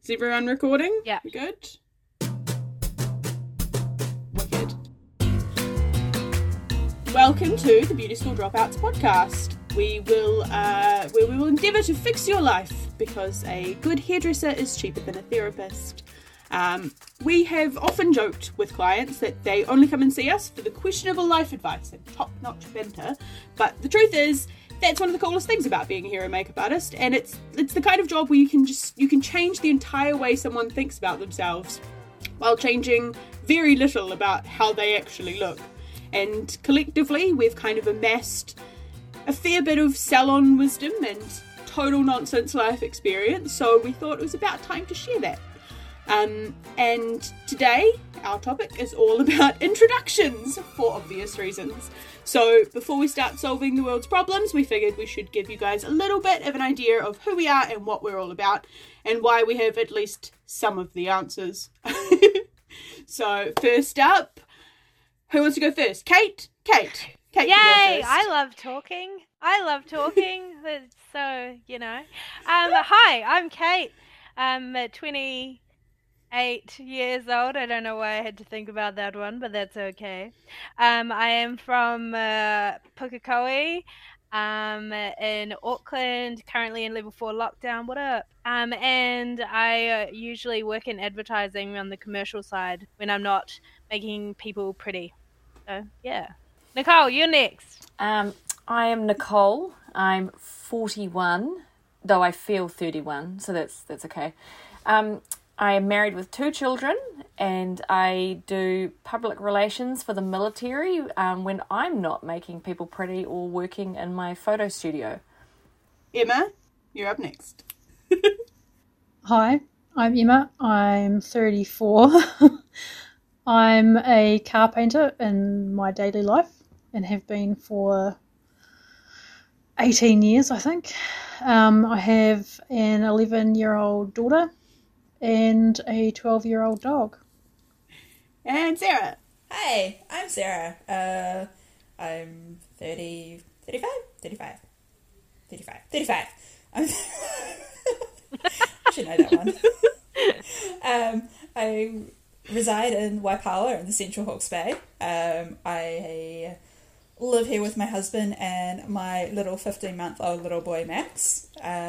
Is everyone recording? Yeah. Good? Wicked. Welcome to the Beauty School Dropouts podcast. We will endeavour to fix your life because a good hairdresser is cheaper than a therapist. We have often joked with clients that they only come and see us for the questionable life advice and top-notch banter, but the truth is that's one of the coolest things about being a hair and makeup artist, and it's the kind of job where you can change the entire way someone thinks about themselves while changing very little about how they actually look. And collectively we've kind of amassed a fair bit of salon wisdom and total nonsense life experience, so we thought it was about time to share that. And today our topic is all about introductions for obvious reasons. So before we start solving the world's problems, we figured we should give you guys a little bit of an idea of who we are and what we're all about and why we have at least some of the answers. So first up, who wants to go first? Kate? Kate, Yay! you go first. I love talking. So, hi, I'm Kate. I'm 28 years old. I don't know why I had to think about that one, but that's okay. I am from Pukekohe, in Auckland, currently in level 4 lockdown. What up? And I usually work in advertising on the commercial side when I'm not making people pretty. So, yeah. Nicole, you're next. I am Nicole. I'm 41, though I feel 31, so that's okay. I am married with 2 children, and I do public relations for the military when I'm not making people pretty or working in my photo studio. Emma, you're up next. Hi, I'm Emma. I'm 34. I'm a car painter in my daily life and have been for 18 years, I think. I have an 11-year-old daughter and a 12-year-old dog. And Sarah. Hi, I'm Sarah. I'm 35. I should know that one. I reside in Waipawa in the Central Hawke's Bay. I live here with my husband and my little 15-month-old little boy, Max.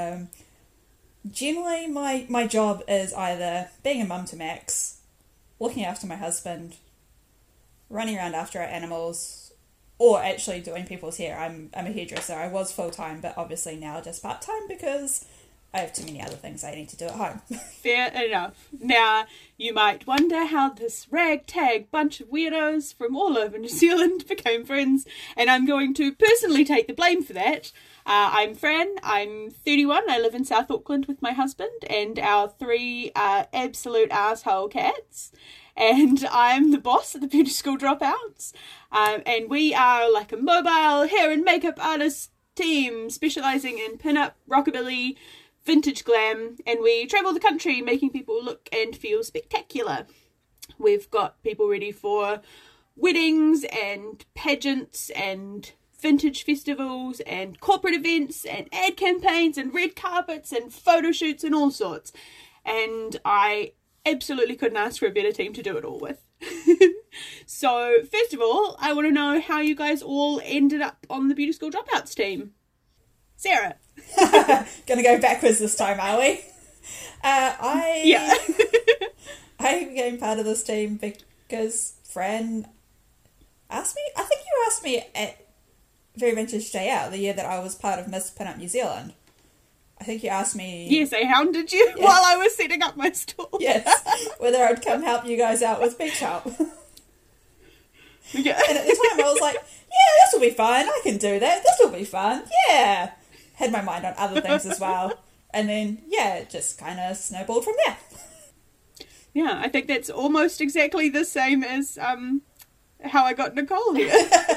Generally, my job is either being a mum to Max, looking after my husband, running around after our animals, or actually doing people's hair. I'm a hairdresser. I was full-time, but obviously now just part-time because I have too many other things I need to do at home. Fair enough. Now, you might wonder how this ragtag bunch of weirdos from all over New Zealand became friends, and I'm going to personally take the blame for that. I'm Fran, I'm 31, I live in South Auckland with my husband and our 3 absolute asshole cats, and I'm the boss at the Beauty School Dropouts, and we are like a mobile hair and makeup artist team specialising in pin-up, rockabilly, vintage glam, and we travel the country making people look and feel spectacular. We've got people ready for weddings and pageants and vintage festivals and corporate events and ad campaigns and red carpets and photo shoots and all sorts. And I absolutely couldn't ask for a better team to do it all with. So, first of all, I want to know how you guys all ended up on the Beauty School Dropouts team. Sarah. Gonna go backwards this time, are we? Yeah. I became part of this team because Fran asked me. I think you asked me at Very Vintage Day Out, the year that I was part of Miss Pin Up New Zealand. I think you asked me... Yes, I hounded you while I was setting up my stall. Yes, whether I'd come help you guys out with Beach Help. Yeah. And at the time I was like, yeah, this will be fun. I can do that. This will be fun. Yeah. Had my mind on other things as well. And then, yeah, it just kind of snowballed from there. Yeah, I think that's almost exactly the same as how I got Nicole here.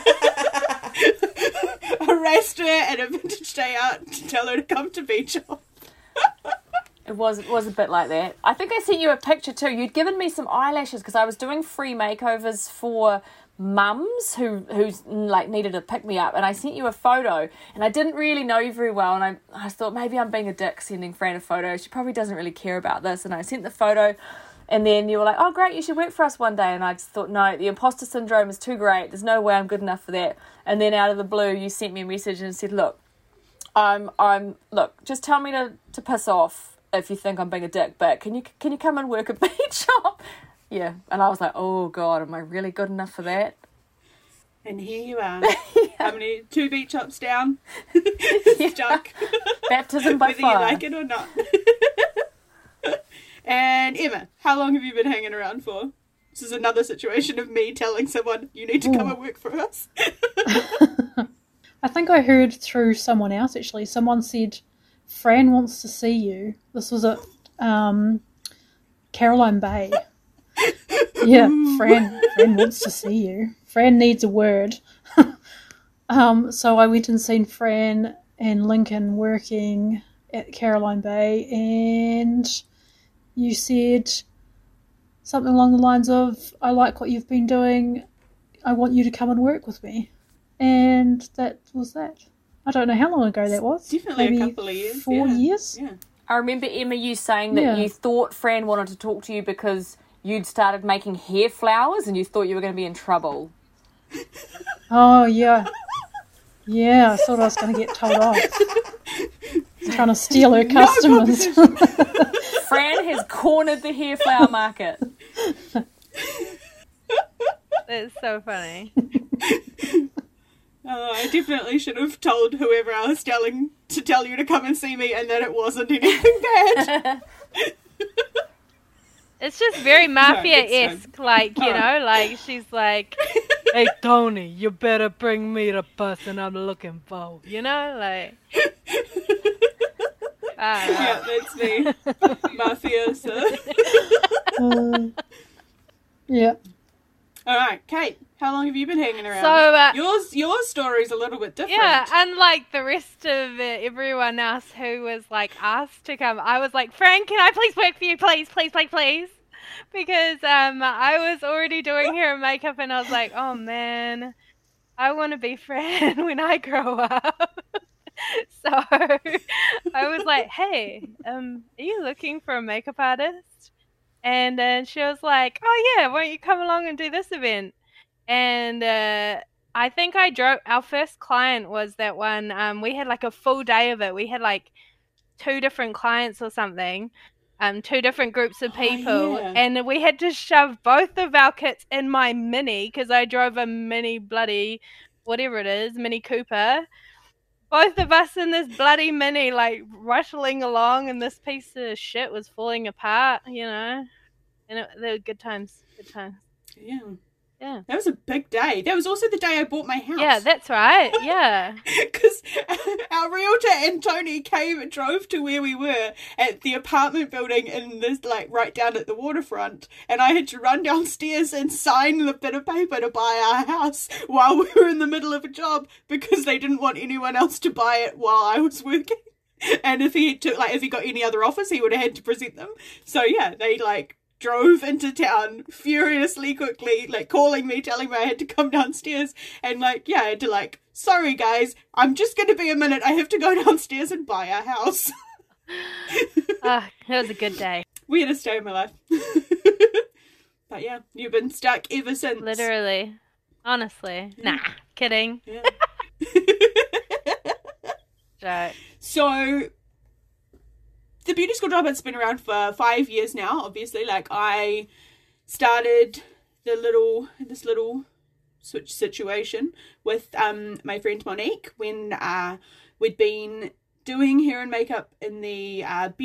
Harassed her at a Vintage Day Out to tell her to come to Beach Help. It was a bit like that. I think I sent you a picture too. You'd given me some eyelashes because I was doing free makeovers for mums who's like needed to pick me up, and I sent you a photo, and I didn't really know you very well, and I thought maybe I'm being a dick sending Fran a photo. She probably doesn't really care about this, and I sent the photo, and then you were like, oh great, you should work for us one day, and I just thought, no, the imposter syndrome is too great, there's no way I'm good enough for that. And then out of the blue you sent me a message and said, look, just tell me to piss off if you think I'm being a dick, but can you come and work a beach shop? Yeah, and I was like, oh God, am I really good enough for that? And here you are. How many? 2 beach shops down. Stuck. Baptism by Whether fire. you like it or not. And Emma, how long have you been hanging around for? This is another situation of me telling someone, you need to come and work for us. I think I heard through someone else, actually. Someone said, Fran wants to see you. This was at Caroline Bay. Yeah, Fran wants to see you. Fran needs a word. So I went and seen Fran and Lincoln working at Caroline Bay, and you said something along the lines of, I like what you've been doing, I want you to come and work with me. And that was that. I don't know how long ago that was. Definitely maybe a couple of years. 4 years? Yeah. I remember, Emma, you saying that you thought Fran wanted to talk to you because you'd started making hair flowers and you thought you were going to be in trouble. Oh, yeah. Yeah, I thought I was going to get told off. Trying to steal her customers. Fran has cornered the hair flower market. That's so funny. I definitely should have told whoever I was telling to tell you to come and see me, and that it wasn't anything bad. It's just very mafia-esque, like, you know, like, she's like, hey, Tony, you better bring me the person I'm looking for, you know, like, I don't know. Yeah, that's me. Mafiosa. Yeah. All right, Kate, how long have you been hanging around? So, your story's a little bit different. yeah, unlike the rest of everyone else who was, like, asked to come, I was like, Fran, can I please work for you, please, please, please, please? Because I was already doing hair and makeup, and I was like, oh, man, I want to be Fran when I grow up. So I was like, hey, are you looking for a makeup artist? And then she was like, oh, yeah, why don't you come along and do this event? And I think our first client was that one. We had like a full day of it. We had like 2 different clients or something, 2 different groups of people. Yeah. And we had to shove both of our kits in my Mini, because I drove a Mini bloody, whatever it is, Mini Cooper. Both of us in this bloody Mini, like, rattling along, and this piece of shit was falling apart, you know? And they were good times. Good times. Yeah. Yeah. That was a big day. That was also the day I bought my house. Yeah, that's right. Yeah. Because our realtor and Tony drove to where we were at the apartment building in this, like, right down at the waterfront, and I had to run downstairs and sign the bit of paper to buy our house while we were in the middle of a job, because they didn't want anyone else to buy it while I was working. And if he got any other offers, he would have had to present them. So yeah, they like drove into town furiously quickly, like calling me, telling me I had to come downstairs, and like, yeah, I had to like, sorry guys, I'm just going to be a minute, I have to go downstairs and buy a house. That was a good day. Weirdest day of my life. But yeah, you've been stuck ever since. Literally. Honestly. Nah. Kidding. Yeah. Joke. So, the beauty school dropout's been around for 5 years now, obviously. Like, I started this little switch situation with my friend Monique when we'd been doing hair and makeup in the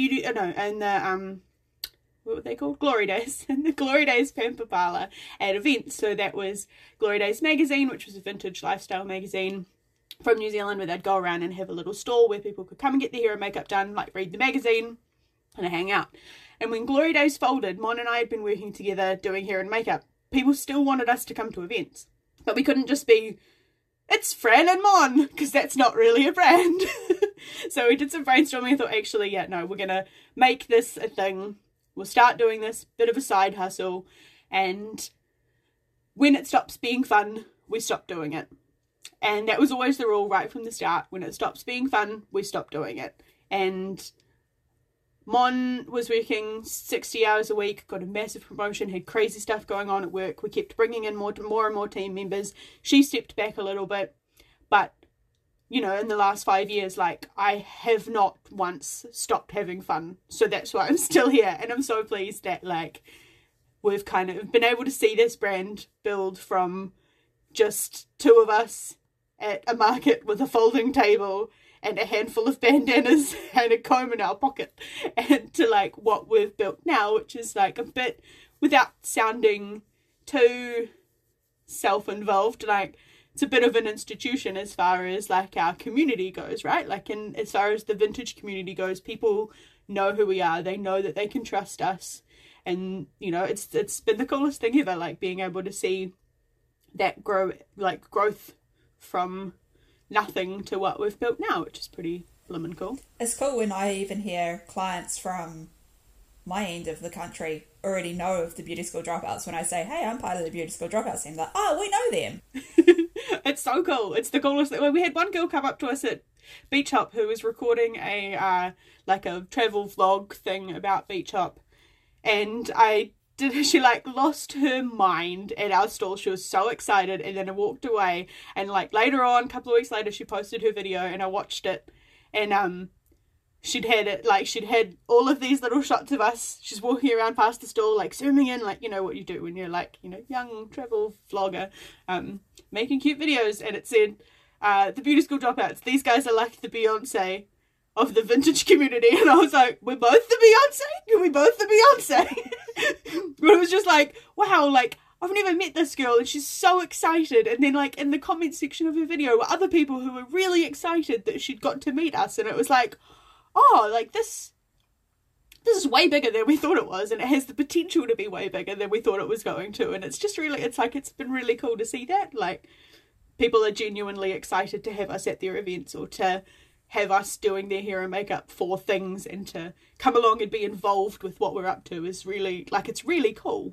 what were they called? Glory Days. In the Glory Days Pamper Parlour at events. So that was Glory Days magazine, which was a vintage lifestyle magazine from New Zealand, where they'd go around and have a little stall where people could come and get their hair and makeup done, like read the magazine and hang out. And when Glory Days folded, Mon and I had been working together doing hair and makeup. People still wanted us to come to events, but we couldn't just be, it's Fran and Mon, because that's not really a brand. So we did some brainstorming and thought, actually, yeah, no, we're going to make this a thing. We'll start doing this, bit of a side hustle. And when it stops being fun, we stop doing it. And that was always the rule right from the start. When it stops being fun, we stop doing it. And Mon was working 60 hours a week, got a massive promotion, had crazy stuff going on at work. We kept bringing in more and more team members. She stepped back a little bit. But, you know, in the last 5 years, like, I have not once stopped having fun. So that's why I'm still here. And I'm so pleased that, like, we've kind of been able to see this brand build from just two of us at a market with a folding table and a handful of bandanas and a comb in our pocket, and to like what we've built now, which is like a bit, without sounding too self-involved, like it's a bit of an institution as far as like our community goes, right? Like in as far as the vintage community goes, people know who we are, they know that they can trust us, and you know, it's been the coolest thing ever, like being able to see that growth from nothing to what we've built now, which is pretty blimmin' cool. It's cool when I even hear clients from my end of the country already know of the beauty school dropouts. When I say, hey, I'm part of the beauty school dropouts team, like, oh, we know them. It's so cool. It's the coolest thing. We had one girl come up to us at Beach Hop who was recording a travel vlog thing about Beach Hop, and she like lost her mind at our stall. She was so excited, and then I walked away, and like later on, a couple of weeks later, she posted her video and I watched it, and she'd had all of these little shots of us. She's walking around past the stall, like zooming in, like, you know what you do when you're like, you know, young travel vlogger, making cute videos, and it said, the beauty school dropouts, these guys are like the Beyonce of the vintage community. And I was like, we're both the Beyonce? Can we both the Beyonce? But it was just like, wow, like, I've never met this girl and she's so excited. And then like in the comment section of her video were other people who were really excited that she'd got to meet us, and it was like, oh, like this is way bigger than we thought it was, and it has the potential to be way bigger than we thought it was going to. And it's just really, it's like, it's been really cool to see that, like, people are genuinely excited to have us at their events, or to have us doing their hair and makeup for things, and to come along and be involved with what we're up to is really, like, it's really cool.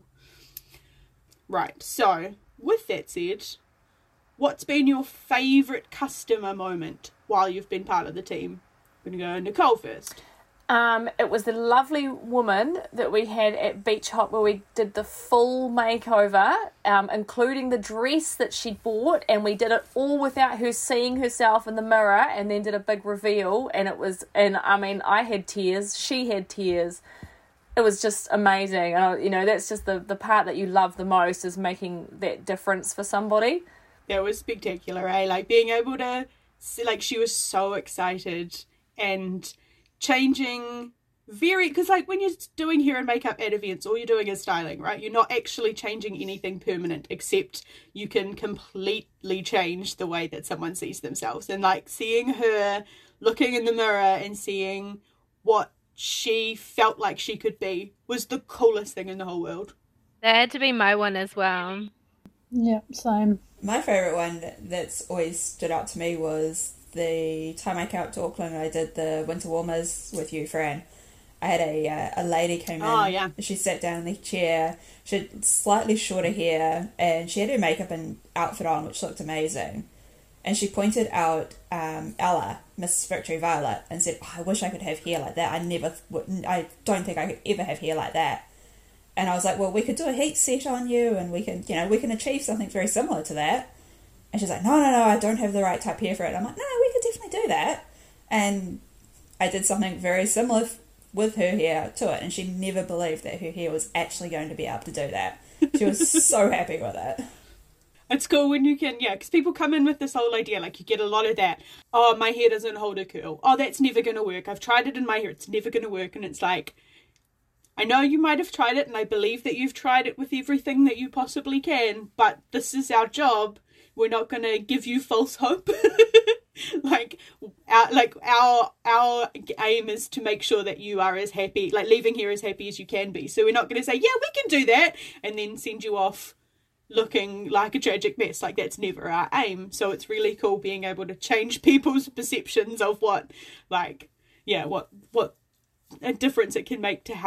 Right, so with that said, what's been your favourite customer moment while you've been part of the team? I'm going to go Nicole first. It was the lovely woman that we had at Beach Hop where we did the full makeover, including the dress that she bought, and we did it all without her seeing herself in the mirror, and then did a big reveal, and I mean, I had tears, she had tears. It was just amazing. And, you know, that's just the part that you love the most, is making that difference for somebody. That was spectacular, eh? Like, being able to see, like, she was so excited, and changing because like when you're doing hair and makeup at events, all you're doing is styling, right? You're not actually changing anything permanent, except you can completely change the way that someone sees themselves. And like seeing her looking in the mirror and seeing what she felt like she could be was the coolest thing in the whole world. That had to be my one as well. Yeah, same. My favourite one that's always stood out to me was the time I came up to Auckland and I did the winter warmers with you, Fran. I had a lady came in. Oh, yeah. She sat down in the chair. She had slightly shorter hair, and she had her makeup and outfit on, which looked amazing. And she pointed out Ella, Miss Victory Violet, and said, oh, I wish I could have hair like that. I don't think I could ever have hair like that. And I was like, well, we could do a heat set on you, and we can achieve something very similar to that. And she's like, no, I don't have the right type of hair for it. I'm like, no, we could definitely do that. And I did something very similar with her hair to it, and she never believed that her hair was actually going to be able to do that. She was so happy with it. It's cool when you can, yeah, because people come in with this whole idea, like you get a lot of that, oh, my hair doesn't hold a curl. Oh, that's never going to work. I've tried it in my hair. It's never going to work. And it's like, I know you might have tried it, and I believe that you've tried it with everything that you possibly can, but this is our job. We're not going to give you false hope. Our aim is to make sure that you are as happy, like leaving here as happy as you can be. So we're not going to say, yeah, we can do that, and then send you off looking like a tragic mess. Like, that's never our aim. So it's really cool being able to change people's perceptions of what a difference it can make to how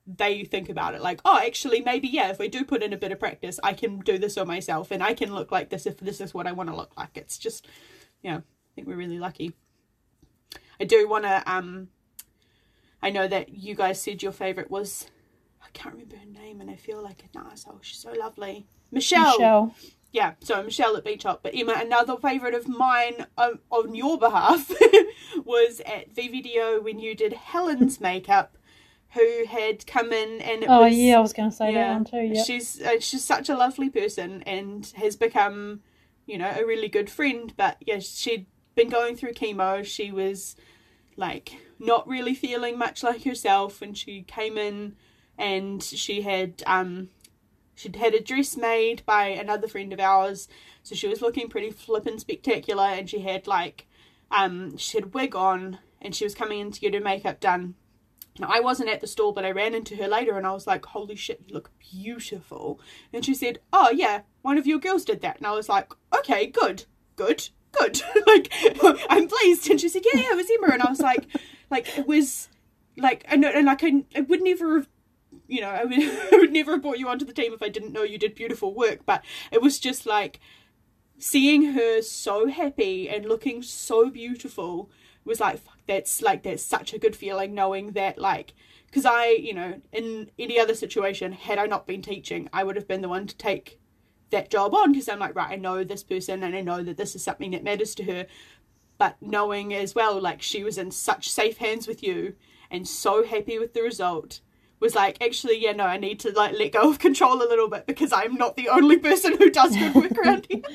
they think about it. Like, oh, actually, maybe, yeah, if I do put in a bit of practice, I can do this on myself and I can look like this if this is what I want to look like. It's just, yeah, I think we're really lucky. I do want to, I know that you guys said your favourite was, I can't remember her name and I feel like an arsehole. She's so lovely. Michelle. Yeah, so Michelle at Beach Hop. But Emma, another favourite of mine on your behalf was at VVDO when you did Helen's makeup, who had come in and it was... yeah, I was going to say that one too, yeah. She's such a lovely person and has become, you know, a really good friend. But yeah, she'd been going through chemo. She was, like, not really feeling much like herself, and she came in and she had... she'd had a dress made by another friend of ours, so she was looking pretty flippin' spectacular, and she had, like, she had a wig on, and she was coming in to get her makeup done. Now, I wasn't at the store, but I ran into her later, and I was like, holy shit, you look beautiful. And she said, oh, yeah, one of your girls did that. And I was like, okay, good. Like, I'm pleased. And she said, yeah, it was Emma. And I was like, it was, like, I would never have, you know, I would never have brought you onto the team if I didn't know you did beautiful work. But it was just, like, seeing her so happy and looking so beautiful was like, fuck, that's such a good feeling, knowing that, like, because I, you know, in any other situation, had I not been teaching, I would have been the one to take that job on, because I'm like, right, I know this person and I know that this is something that matters to her. But knowing as well, like, she was in such safe hands with you and so happy with the result was like, actually, yeah, no, I need to, like, let go of control a little bit, because I'm not the only person who does good work around here.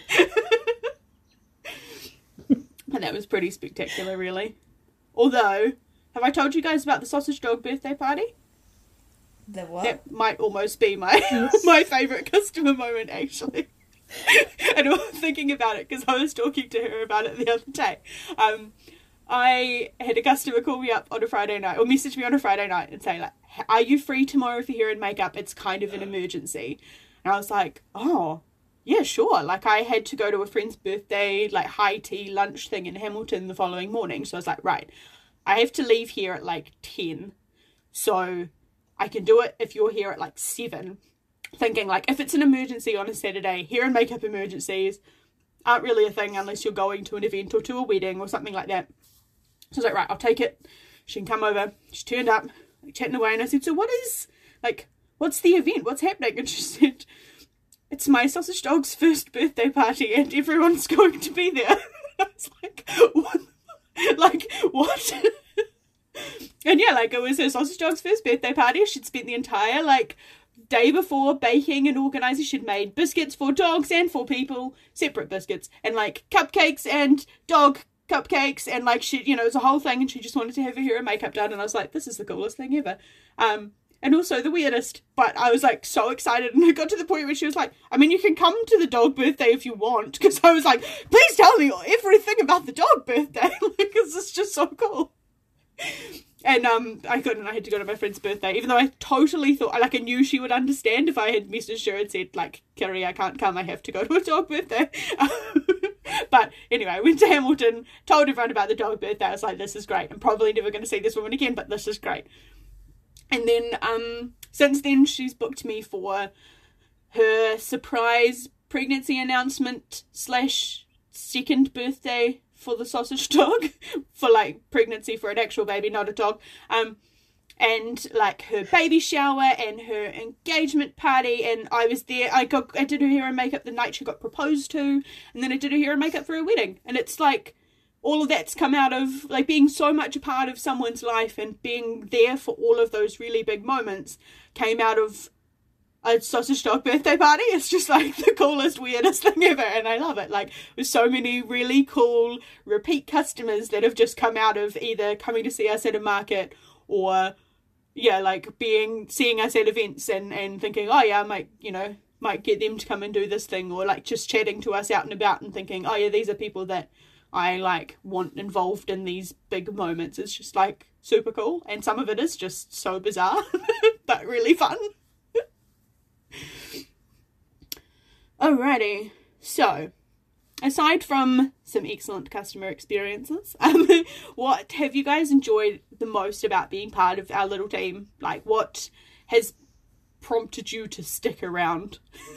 And that was pretty spectacular, really. Although, have I told you guys about the sausage dog birthday party? The what? That might almost be my my favourite customer moment, actually. And I'm thinking about it because I was talking to her about it the other day. I had a customer call me up on a Friday night, or message me on a Friday night and say, like, are you free tomorrow for hair and makeup? It's kind of an emergency. And I was like, oh, yeah, sure. Like, I had to go to a friend's birthday, like, high tea lunch thing in Hamilton the following morning. So I was like, right, I have to leave here at, like, 10. So I can do it if you're here at, like, 7. Thinking, like, if it's an emergency on a Saturday, hair and makeup emergencies aren't really a thing unless you're going to an event or to a wedding or something like that. So I was like, right, I'll take it. She can come over. She turned up, like, chatting away. And I said, so what's the event? What's happening? And she said, it's my sausage dog's first birthday party and everyone's going to be there. I was like, what? Like, what? And yeah, like, it was her sausage dog's first birthday party. She'd spent the entire, like, day before baking and organising. She'd made biscuits for dogs and for people, separate biscuits, and, like, cupcakes and dog cupcakes, and, like, she, you know, it was a whole thing, and she just wanted to have her hair and makeup done. And I was like, this is the coolest thing ever. And also the weirdest, but I was, like, so excited, and it got to the point where she was like, I mean, you can come to the dog birthday if you want, because I was like, please tell me everything about the dog birthday, because it's just so cool. And I couldn't, I had to go to my friend's birthday, even though I totally thought, like, I knew she would understand if I had messaged her and said, like, Kerry, I can't come, I have to go to a dog birthday. But anyway, I went to Hamilton, told everyone about the dog birthday. I was like, this is great. I'm probably never going to see this woman again, but this is great. And then, since then, she's booked me for her surprise pregnancy announcement / second birthday for the sausage dog, for, like, pregnancy for an actual baby, not a dog. And, like, her baby shower and her engagement party, and I was there. I did her hair and makeup the night she got proposed to, and then I did her hair and makeup for her wedding. And it's like, all of that's come out of, like, being so much a part of someone's life and being there for all of those really big moments came out of a sausage dog birthday party. It's just, like, the coolest, weirdest thing ever, and I love it. Like, with so many really cool repeat customers that have just come out of either coming to see us at a market or, yeah, like, seeing us at events and thinking, oh yeah, I might get them to come and do this thing, or, like, just chatting to us out and about and thinking, oh yeah, these are people that I, like, want involved in these big moments. It's just, like, super cool, and some of it is just so bizarre but really fun. Alrighty, so aside from some excellent customer experiences, what have you guys enjoyed the most about being part of our little team? Like, what has prompted you to stick around?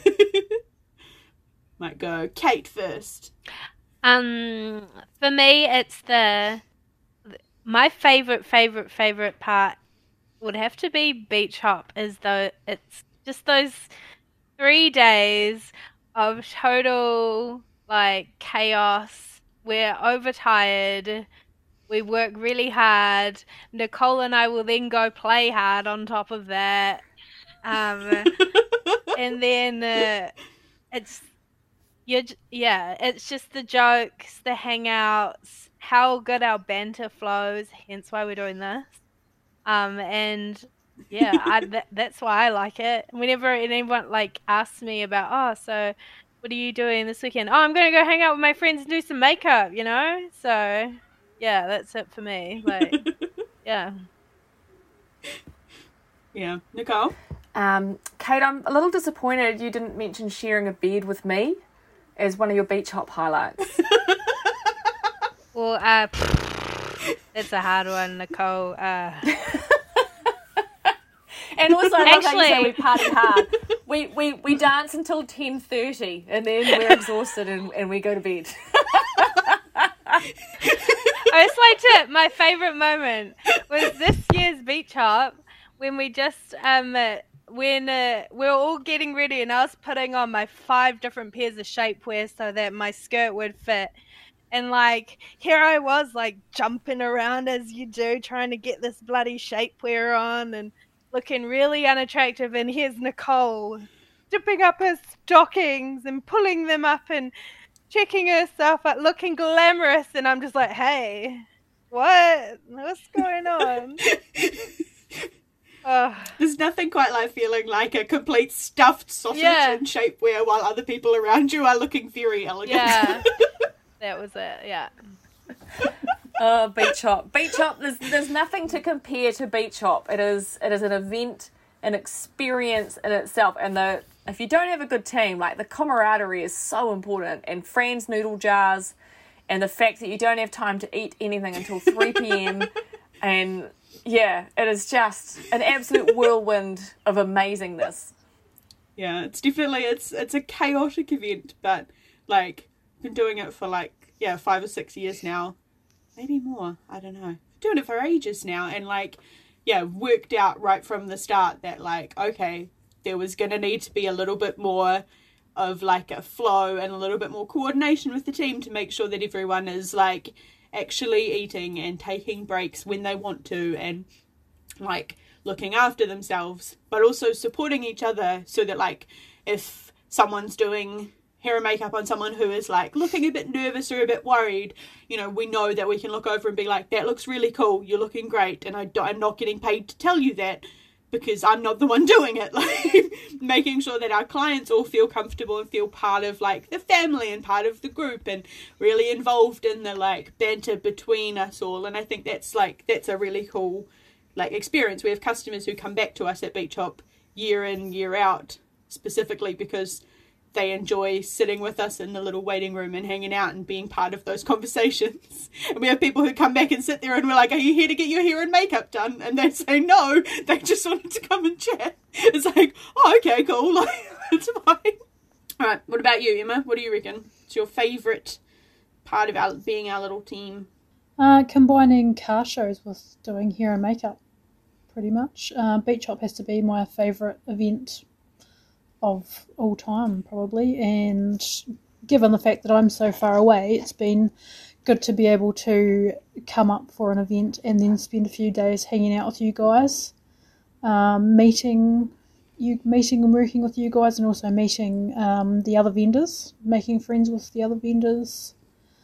Might go Kate first. For me, it's my favorite part would have to be beach hop. Is though it's just those 3 days of total like chaos. We're overtired. We work really hard. Nicole and I will then go play hard on top of that. And then it's just the jokes, the hangouts, how good our banter flows, hence why we're doing this. And yeah, that's why I like it. Whenever anyone like asks me about, so what are you doing this weekend? I'm going to go hang out with my friends and do some makeup, you know? So yeah, that's it for me. Like, yeah. Yeah. Nicole? Kate, I'm a little disappointed you didn't mention sharing a bed with me as one of your beach hop highlights. Well, that's a hard one, Nicole. And also, I love how you say we party hard. We dance until 10:30 and then we're exhausted and we go to bed. It's legit. My favourite moment was this year's beach hop when we just when we were all getting ready and I was putting on my 5 different pairs of shapewear so that my skirt would fit. And, like, here I was, like, jumping around as you do, trying to get this bloody shapewear on and looking really unattractive. And here's Nicole dipping up her stockings and pulling them up and checking herself out, looking glamorous. And I'm just like, hey, what's going on? There's nothing quite like feeling like a complete stuffed sausage in shapewear while other people around you are looking very elegant. Yeah, that was it, yeah. Oh, beach hop. Beach hop, there's nothing to compare to beach hop. It is an event, an experience in itself. And if you don't have a good team, like the camaraderie is so important. And Fran's noodle jars and the fact that you don't have time to eat anything until 3 p.m. And yeah, it is just an absolute whirlwind of amazingness. Yeah, it's definitely, it's a chaotic event, but like, been doing it for 5 or 6 years now. Maybe more, I don't know. Doing it for ages now, and worked out right from the start that okay, there was going to need to be a little bit more of a flow and a little bit more coordination with the team to make sure that everyone is actually eating and taking breaks when they want to and looking after themselves, but also supporting each other so that if someone's doing hair and makeup on someone who is looking a bit nervous or a bit worried, we know that we can look over and be like, that looks really cool, you're looking great, and I'm not getting paid to tell you that because I'm not the one doing it. Making sure that our clients all feel comfortable and feel part of the family and part of the group and really involved in the banter between us all. And I think that's a really cool experience. We have customers who come back to us at Beach Hop year in, year out, specifically because they enjoy sitting with us in the little waiting room and hanging out and being part of those conversations. And we have people who come back and sit there and we're like, are you here to get your hair and makeup done? And they say no, they just wanted to come and chat. It's okay, cool, it's fine. Alright, what about you, Emma? What do you reckon? It's your favourite part of being our little team? Combining car shows with doing hair and makeup, pretty much. Beach Hop has to be my favourite event of all time, probably, and given the fact that I'm so far away, it's been good to be able to come up for an event and then spend a few days hanging out with you guys, meeting and working with you guys, and also meeting the other vendors, making friends with the other vendors,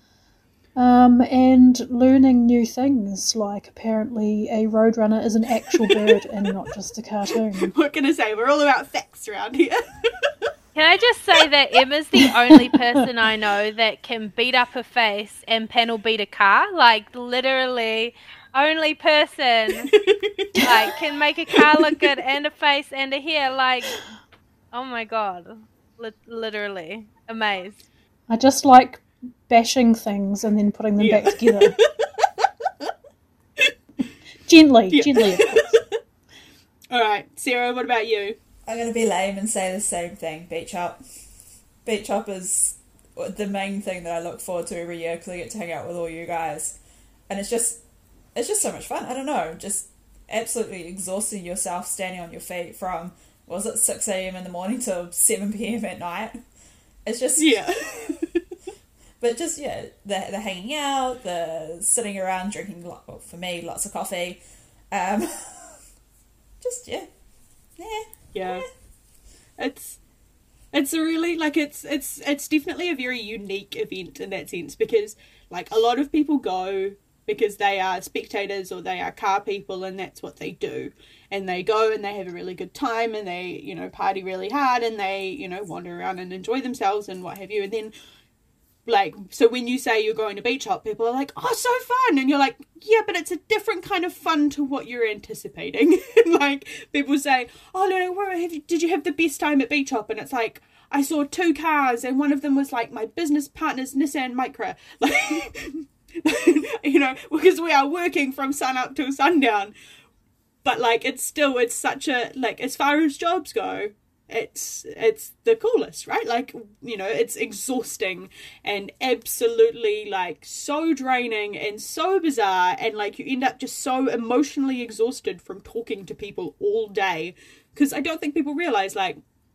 and learning new things, like apparently a roadrunner is an actual bird and not just a cartoon. What can I say? We're all about facts around here. Can I just say that Emma's the only person I know that can beat up a face and panel beat a car? Literally, only person can make a car look good and a face and a hair. Oh my god, literally amazed. I just like bashing things and then putting them back together. Gently, of course. All right, Sarah, what about you? I'm going to be lame and say the same thing. Beach hop. Beach hop is the main thing that I look forward to every year because I get to hang out with all you guys. And it's just so much fun. I don't know, just absolutely exhausting yourself standing on your feet from, was it 6 a.m. in the morning till 7 p.m. at night? It's just... Yeah. But just, yeah, the hanging out, the sitting around drinking, well, for me, lots of coffee. Just, yeah. Yeah. It's a really, like, it's definitely a very unique event in that sense, because, like, a lot of people go because they are spectators or they are car people and that's what they do. And they go and they have a really good time and they, you know, party really hard and they, you know, wander around and enjoy themselves and what have you. And then, like, so when you say you're going to beach hop, people are like, oh, so fun. And you're like, yeah, but it's a different kind of fun to what you're anticipating. Like, people say, oh, no, did you have the best time at beach hop? And it's like, I saw 2 cars and one of them was like my business partner's Nissan Micra. Like, you know, because we are working from sun up till sundown. But, like, it's such a, like, as far as jobs go, it's the coolest, right? Like, you know, it's exhausting and absolutely, like, so draining and so bizarre, and, like, you end up just so emotionally exhausted from talking to people all day, because I don't think people realise, like,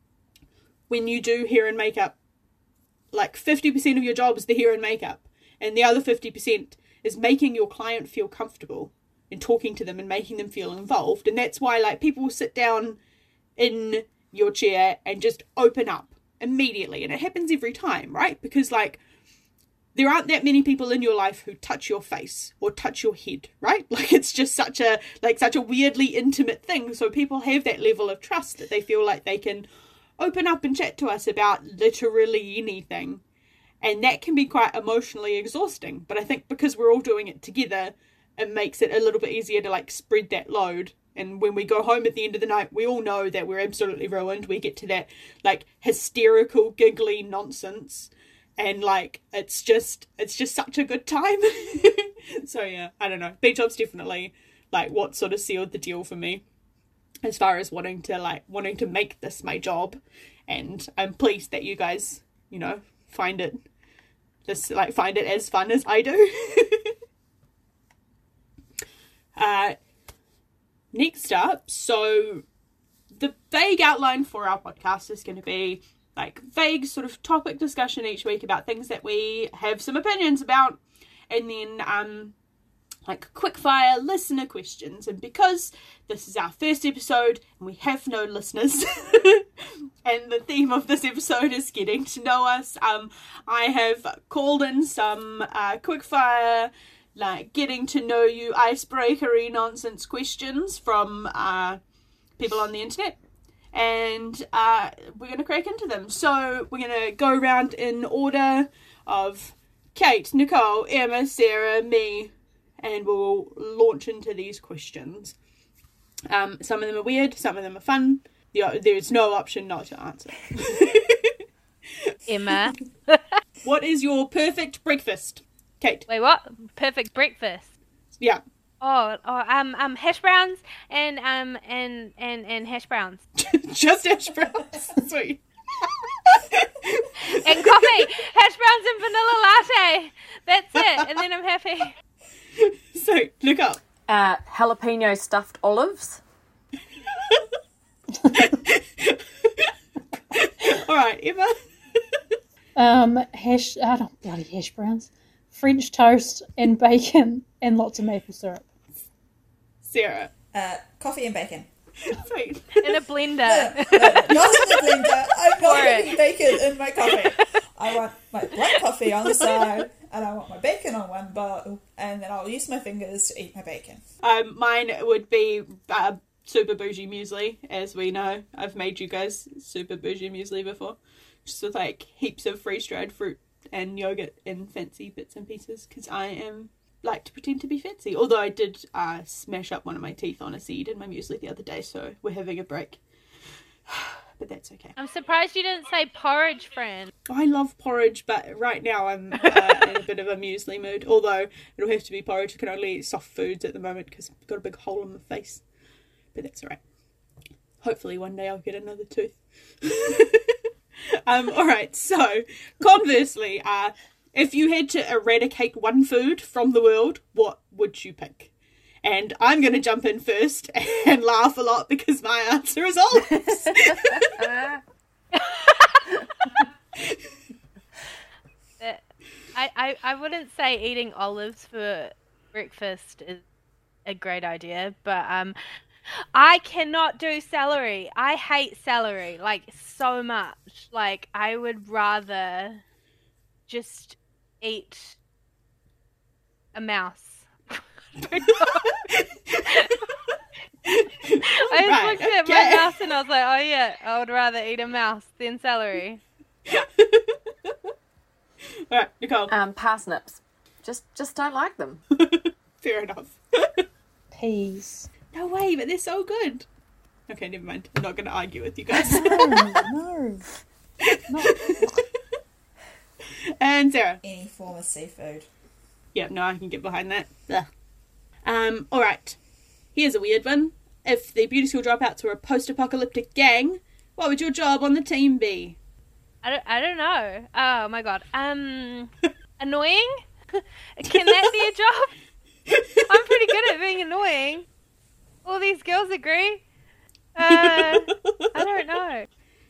when you do hair and makeup, like, 50% of your job is the hair and makeup, and the other 50% is making your client feel comfortable and talking to them and making them feel involved. And that's why, like, people will sit down in your chair and just open up immediately, and it happens every time, right? Because, like, there aren't that many people in your life who touch your face or touch your head, right? Like, it's just such a weirdly intimate thing, so people have that level of trust that they feel like they can open up and chat to us about literally anything, and that can be quite emotionally exhausting. But I think because we're all doing it together, it makes it a little bit easier to, like, spread that load. And when we go home at the end of the night, we all know that we're absolutely ruined. We get to that, like, hysterical, giggly nonsense. And, like, it's just such a good time. So, yeah, I don't know. Beach hop's definitely, like, what sort of sealed the deal for me as far as wanting to make this my job. And I'm pleased that you guys, you know, find it as fun as I do. Next up, so the vague outline for our podcast is going to be, like, vague sort of topic discussion each week about things that we have some opinions about, and then like quickfire listener questions. And because this is our first episode and we have no listeners and the theme of this episode is getting to know us, I have called in some quickfire, like, getting to know you icebreakery nonsense questions from people on the internet, and we're going to crack into them. So we're going to go around in order of Kate, Nicole, Emma, Sarah, me, and we'll launch into these questions. Some of them are weird, some of them are fun. There's no option not to answer. Emma. What is your perfect breakfast, Kate? Wait, what? Perfect breakfast. Yeah. Hash browns and hash browns. Just hash browns. Sweet. And coffee. Hash browns and vanilla latte. That's it. And then I'm happy. So, look up. Jalapeno stuffed olives. All right, Emma. Bloody hash browns, French toast and bacon and lots of maple syrup. Sarah. Coffee and bacon. Sweet. In a blender. No, not in the blender. I'm not putting bacon in my coffee. I want my black coffee on the side, and I want my bacon on one bowl, and then I'll use my fingers to eat my bacon. Mine would be super bougie muesli, as we know. I've made you guys super bougie muesli before. Just with, like, heaps of freeze-dried fruit and yogurt and fancy bits and pieces, because I like to pretend to be fancy. Although I did smash up one of my teeth on a seed in my muesli the other day, so we're having a break. But that's okay. I'm surprised you didn't say porridge, friend. I love porridge, but right now I'm in a bit of a muesli mood. Although it'll have to be porridge. I can only eat soft foods at the moment because I've got a big hole in my face. But that's alright. Hopefully one day I'll get another tooth. All right, so conversely, if you had to eradicate one food from the world, what would you pick? And I'm going to jump in first and laugh a lot because my answer is olives. I wouldn't say eating olives for breakfast is a great idea, but I cannot do celery. I hate celery, like, so much. Like, I would rather just eat a mouse. I just looked at my mouse and I was like, oh yeah, I would rather eat a mouse than celery. All right, Nicole. Parsnips. Just don't like them. Fair enough. Peas. No way, but they're so good. Okay, never mind. I'm not going to argue with you guys. No. And Sarah. Any form of seafood. Yeah, no, I can get behind that. Ugh. All right. Here's a weird one. If the beauty school dropouts were a post-apocalyptic gang, what would your job on the team be? I don't know. Oh my god. Annoying? Can that be a job? I'm pretty good at being annoying. All these girls agree. I don't know.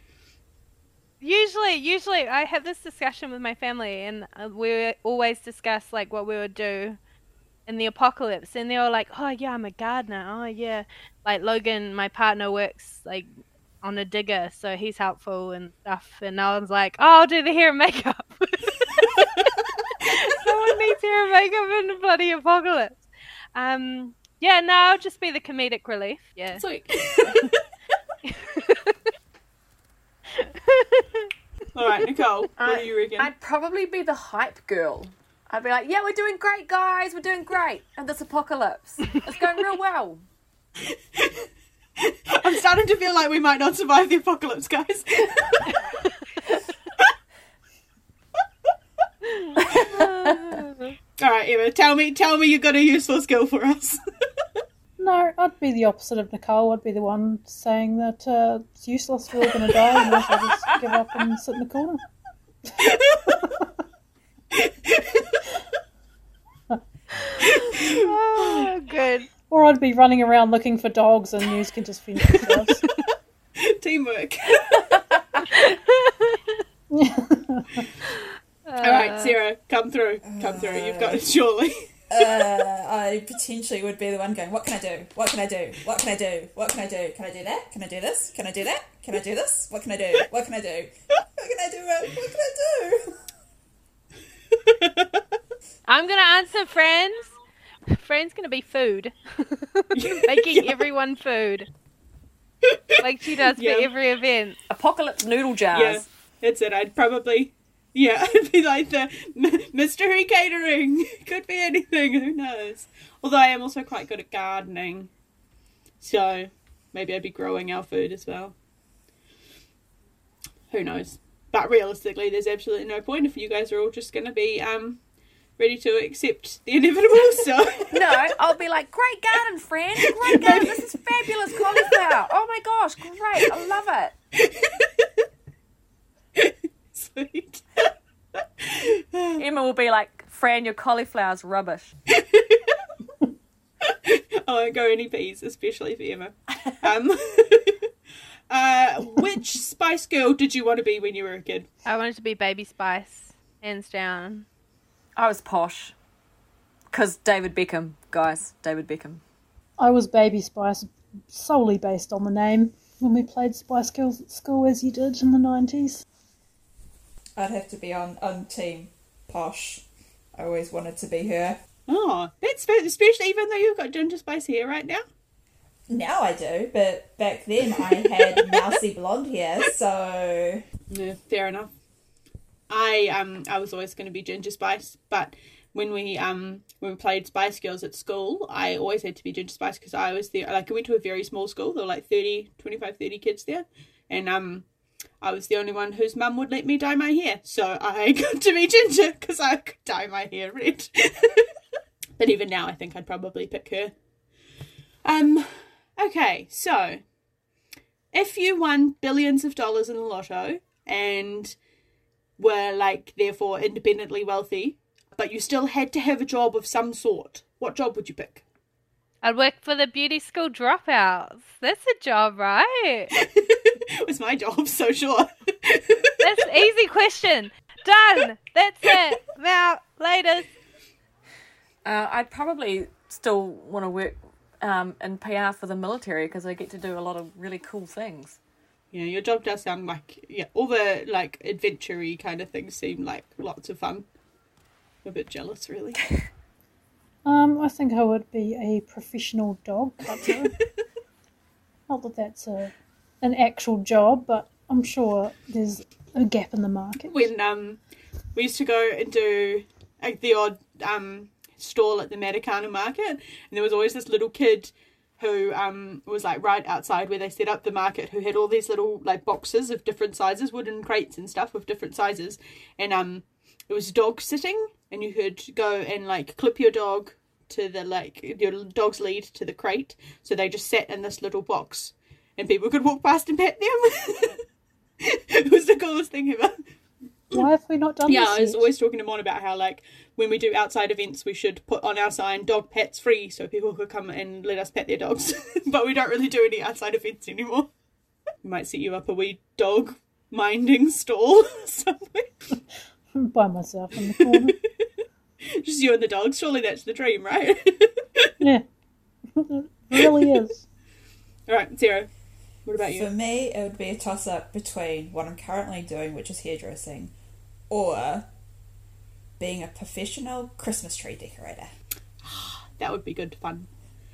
Usually I have this discussion with my family, and we always discuss like what we would do in the apocalypse, and they're all like, oh yeah, I'm a gardener. Oh yeah. Like Logan, my partner, works like on a digger, so he's helpful and stuff, and I was like, oh, I'll do the hair and makeup. Someone needs hair and makeup in the bloody apocalypse. Yeah, no, I'll just be the comedic relief. Yeah. Sweet. All right, Nicole, what do you reckon? I'd probably be the hype girl. I'd be like, yeah, we're doing great, guys. We're doing great. And this apocalypse. It's going real well. I'm starting to feel like we might not survive the apocalypse, guys. All right, Emma, tell me you got a useful skill for us. No, I'd be the opposite of Nicole. I'd be the one saying that it's useless, we're all going to die, and I'll just give up and sit in the corner. Oh, good. Or I'd be running around looking for dogs and news can just finish themselves. Teamwork. All right, Sarah, come through. You've got it, surely. I potentially would be the one going, what can I do? What can I do? What can I do? What can I do? Can I do that? Can I do this? Can I do that? Can I do this? What can I do? What can I do? What can I do? What can I do? I'm going to answer Fran's. Fran's going to be food. Making everyone food. Like she does for every event. Apocalypse noodle jars. Yeah, that's it. I'd probably... Yeah, I'd be like the mystery catering. Could be anything, who knows. Although I am also quite good at gardening. So maybe I'd be growing our food as well. Who knows. But realistically, there's absolutely no point if you guys are all just going to be ready to accept the inevitable. So No, I'll be like, great garden, friend. Great garden. This is fabulous cauliflower. Oh my gosh, great. I love it. Sweet. Emma will be like, Fran, your cauliflower's rubbish. I won't go any peas, especially for Emma. Which Spice Girl did you want to be when you were a kid? I wanted to be Baby Spice, hands down. I was posh. Because David Beckham, guys. David Beckham. I was Baby Spice solely based on the name when we played Spice Girls at school, as you did in the 90s. I'd have to be on team Posh. I always wanted to be her. Oh, that's fair, especially even though you've got ginger spice hair right now. Now I do, but back then I had mousy blonde hair, so... Yeah, fair enough. I was always going to be Ginger Spice, but when we played Spice Girls at school, I always had to be Ginger Spice because I was there. Like, I went to a very small school. There were like 25, 30 kids there, and I was the only one whose mum would let me dye my hair, so I got to be Ginger because I could dye my hair red. But even now, I think I'd probably pick her. Okay, so if you won billions of dollars in the lotto and were, like, therefore independently wealthy, but you still had to have a job of some sort, what job would you pick? I'd work for the beauty school dropouts. That's a job, right? It was my job, so sure. That's an easy question. Done. That's it. Now, later. I'd probably still want to work in PR for the military because I get to do a lot of really cool things. Yeah, your job does sound like, all the, like, adventure-y kind of things seem like lots of fun. I'm a bit jealous, really. I think I would be a professional dog cutter. Not that that's an actual job, but I'm sure there's a gap in the market. When we used to go and do like the odd stall at the Matakana market, and there was always this little kid who was like right outside where they set up the market, who had all these little like boxes of different sizes, wooden crates and stuff with different sizes, and it was dog sitting, and you could go and like clip your dog to the your dog's lead to the crate, so they just sat in this little box and people could walk past and pet them. It was the coolest thing ever. Why have we not done this I was yet? always talking to Mon about how, like, when we do outside events, we should put on our sign dog pets free so people could come and let us pet their dogs. But we don't really do any outside events anymore. We might set you up a wee dog minding stall somewhere. By myself in the corner. Just you and the dogs. Surely that's the dream, right? Yeah. It really is. Alright, Sarah, what about you? For me, it would be a toss-up between what I'm currently doing, which is hairdressing, or being a professional Christmas tree decorator. That would be good fun.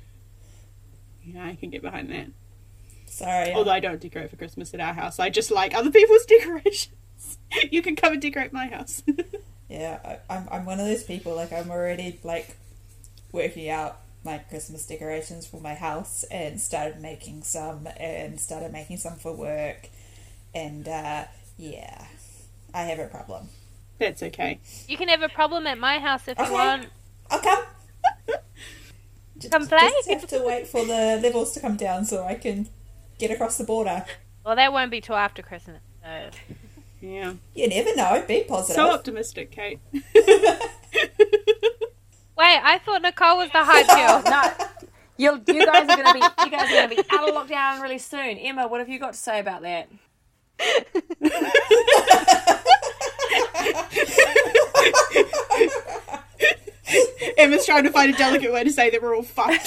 Yeah, I can get behind that. Sorry. Although I don't decorate for Christmas at our house. I just like other people's decorations. You can come and decorate my house. Yeah, I'm one of those people, like, I'm already, like, working out my Christmas decorations for my house and started making some for work, and, yeah, I have a problem. That's okay. You can have a problem at my house if you Okay. want. I'll come. Come play? Just have to wait for the levels to come down so I can get across the border. Well, that won't be till after Christmas. So. Yeah. You never know, be positive. So optimistic, Kate. Wait, I thought Nicole was the hype girl. No, you guys are gonna be out of lockdown really soon. Emma, what have you got to say about that? Emma's trying to find a delicate way to say that we're all fucked.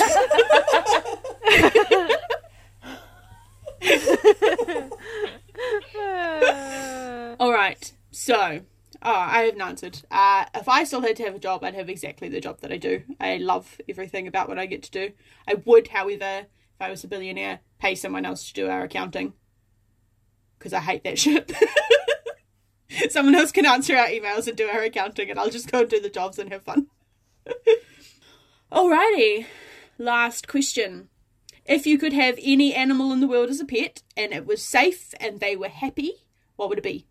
Alright, so, I haven't answered. If I still had to have a job, I'd have exactly the job that I do. I love everything about what I get to do. I would, however, if I was a billionaire, pay someone else to do our accounting. Because I hate that shit. Someone else can answer our emails and do our accounting, and I'll just go and do the jobs and have fun. Alrighty, last question. If you could have any animal in the world as a pet, and it was safe and they were happy, what would it be?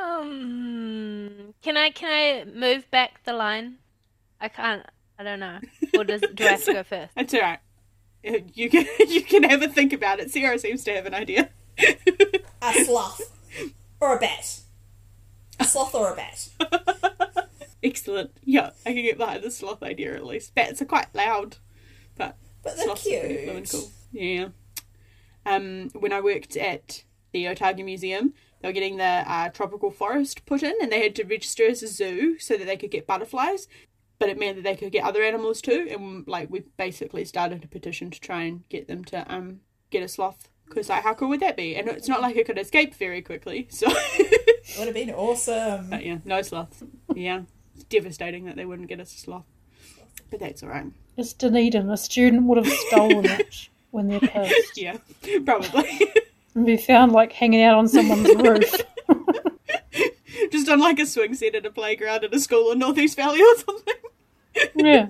Can I move back the line? I can't. I don't know. Or do I have to go first? That's alright. You can have a think about it. Sarah seems to have an idea. A sloth. Or a bat. A sloth or a bat. Excellent. Yeah, I can get behind the sloth idea at least. Bats are quite loud, but But they're sloths are pretty cute. blue and cool. Yeah. When I worked at the Otago Museum, they were getting the tropical forest put in, and they had to register as a zoo so that they could get butterflies, but it meant that they could get other animals too, and like we basically started a petition to try and get them to get a sloth, because like how cool would that be? And it's not like it could escape very quickly, so It would have been awesome. but yeah, no sloths. Yeah, it's devastating that they wouldn't get us a sloth, but that's alright. Just Dunedin, a student would have stolen it when they're pissed. Yeah, probably. And be found like hanging out on someone's roof. Just on like a swing set at a playground at a school in North East Valley or something. Yeah.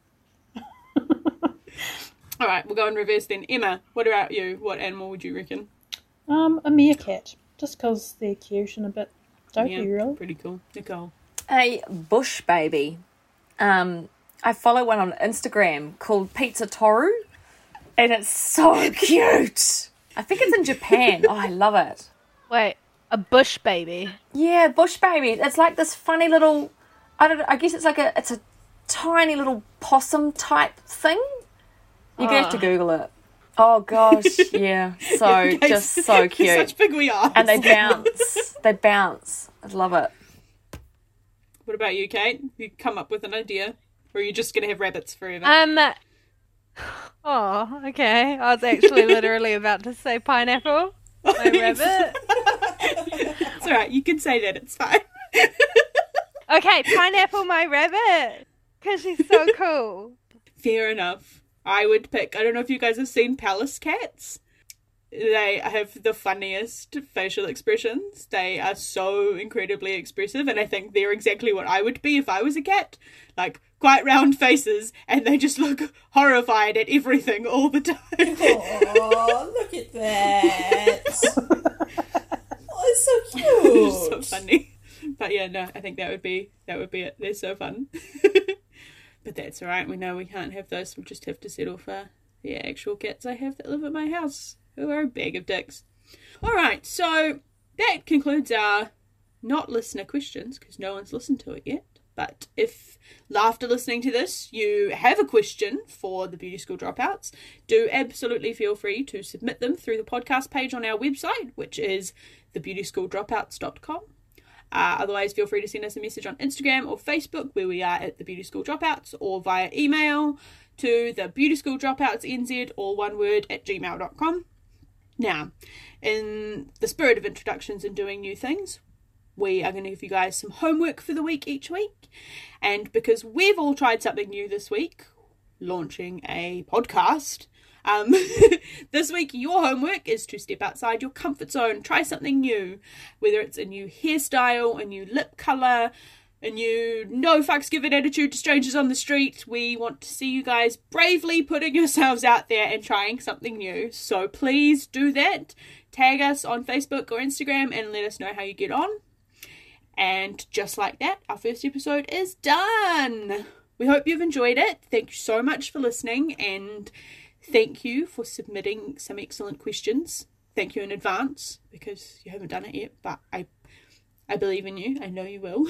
Alright, we'll go in reverse then. Emma, what about you? What animal would you reckon? A meerkat. Just 'cause they're cute and a bit dopey, really. Pretty cool. Nicole. A bush baby. I follow one on Instagram called Pizza Toru, and it's so cute. I think it's in Japan. Oh, I love it. Wait, a bush baby. Yeah, bush baby. It's like this funny little, I don't know, I guess it's a tiny little possum type thing. You're going to have to Google it. Oh gosh, yeah. So, just so cute. Such big we are. And they bounce. They bounce. I love it. What about you, Kate? You come up with an idea? Or are you just going to have rabbits forever? Oh, okay. I was actually literally about to say pineapple. My rabbit. It's alright, you can say that, it's fine. Okay, pineapple my rabbit. Because she's so cool. Fair enough. I would pick, I don't know if you guys have seen palace cats. They have the funniest facial expressions. They are so incredibly expressive, and I think they're exactly what I would be if I was a cat. Like, quite round faces, and they just look horrified at everything all the time. Oh, look at that. Oh, it's so cute. It's so funny. But yeah, no, I think that would be it. They're so fun. But that's alright, we know we can't have those, we'll just have to settle for the actual cats I have that live at my house, who are a bag of dicks. Alright, so that concludes our not listener questions, because no one's listened to it yet. But if, after listening to this, you have a question for the Beauty School Dropouts, do absolutely feel free to submit them through the podcast page on our website, which is thebeautyschool.dropouts.com. Otherwise, feel free to send us a message on Instagram or Facebook, where we are at the Beauty School Dropouts, or via email to the Beauty School Dropouts NZ, all one word, @gmail.com. Now, in the spirit of introductions and doing new things, we are going to give you guys some homework for the week each week. And because we've all tried something new this week, launching a podcast, this week your homework is to step outside your comfort zone, try something new, whether it's a new hairstyle, a new lip colour, a new no fucks given attitude to strangers on the street. We want to see you guys bravely putting yourselves out there and trying something new, so please do that. Tag us on Facebook or Instagram and let us know how you get on. And just like that, our first episode is done. We hope you've enjoyed it. Thank you so much for listening, and thank you for submitting some excellent questions. Thank you in advance, because you haven't done it yet, but I believe in you. I know you will.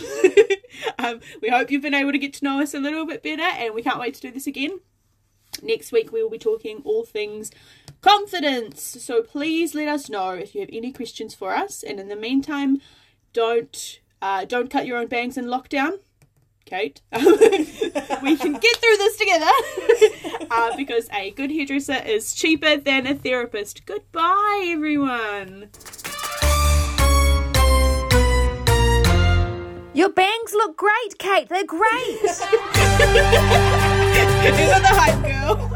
We hope you've been able to get to know us a little bit better, and we can't wait to do this again. Next week we will be talking all things confidence. So please let us know if you have any questions for us. And in the meantime, don't cut your own bangs in lockdown, Kate. We can get through this together. Because a good hairdresser is cheaper than a therapist. Goodbye, everyone. Your bangs look great, Kate. They're great. You're the hype girl.